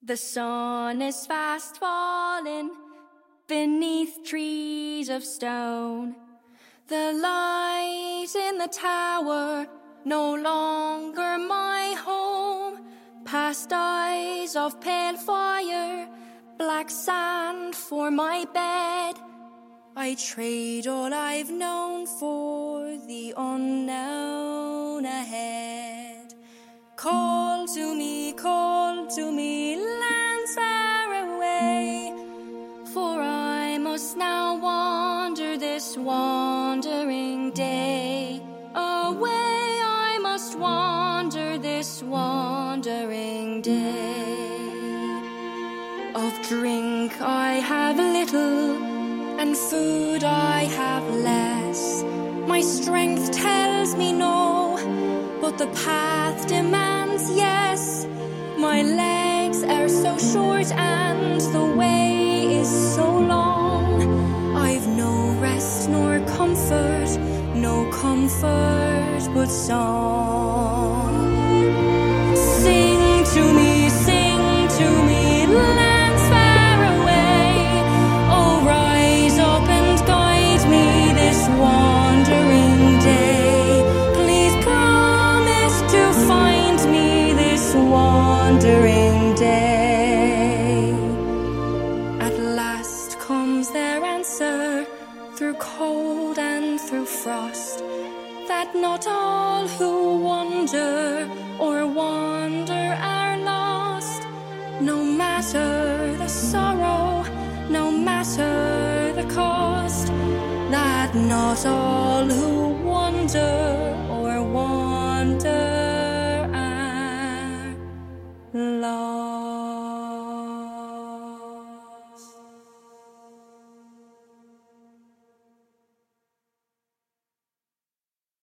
The sun is fast falling beneath trees of stone. The light in the tower no longer my home. Past eyes of pale fire, black sand for my bed. I trade all I've known for the unknown ahead. Call to me, lands far away, for I must now wander this wandering day. Away I must wander this wandering day. Of drink I have little, and food I have less. My strength tells me no, but the path demands yes. My legs are so short and the way is so long. I've no rest nor comfort, no comfort but song. Sing to me, lands far away. Oh, rise up and guide me this wandering day. Please promise to find me this wandering day. At last comes their answer, through cold and through frost, that not all who wander or wander are lost. No matter the sorrow, no matter the cost, that not all who wander or wander are lost.